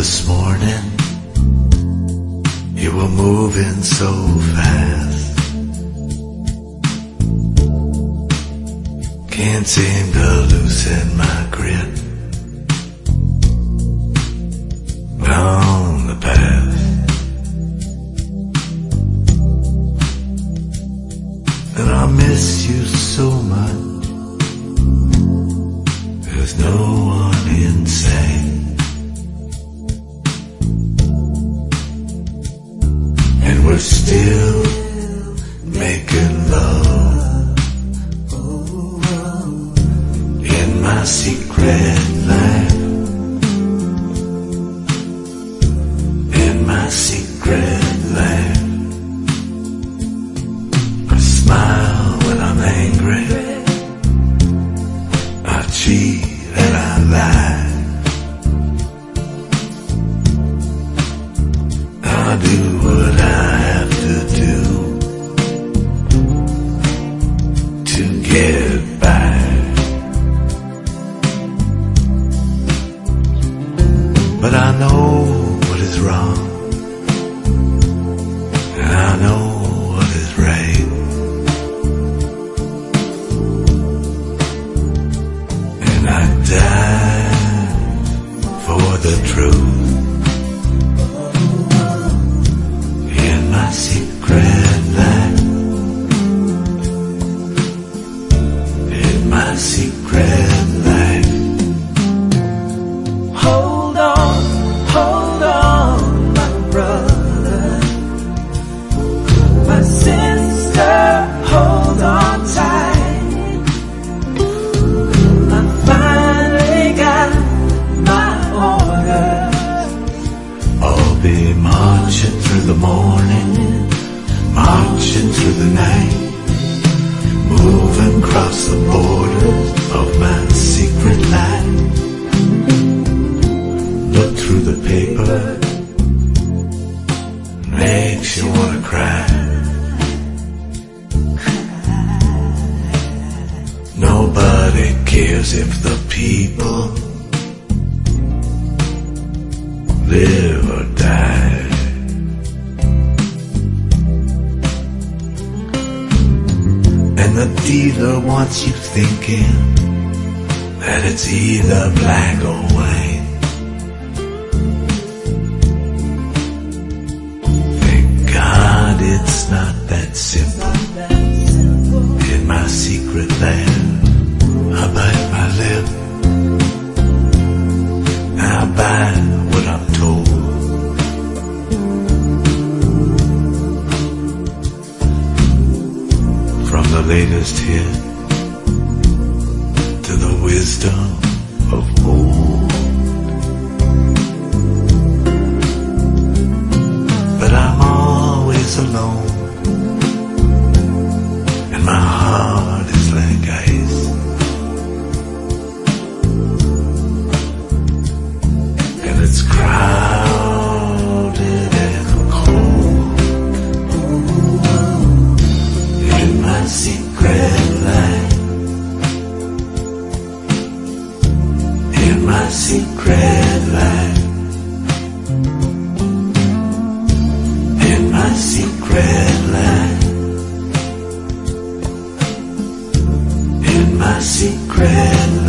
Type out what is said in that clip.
this morning. You were moving so fast. Can't seem to loosen my grip on the path. And I miss you so much. There's no one inside. And we're still making love in my secret life. In my secret life. I smile when I'm angry. I cheat and I lie. I do what I have to do to get by. But I know what is wrong, and I know what is right. And I die for the truth. In my secret life. In my secret life. Hold on, my brother, my sister, hold on tight. I finally got my orders. I'll be marching through the morning, marching through the night, moving across the borders of my secret life. Look through the paper, makes you wanna cry. Nobody cares if the people live or die. And the dealer wants you thinking that it's either black or white. Thank God it's not that simple. In my secret land, I bite my lip. I buy what I'm told. From the latest hit to the wisdom of old. But I'm always alone, and my heart is like ice. And it's crowded and cold. In my secret life. In my secret life. In my secret life. In my secret life.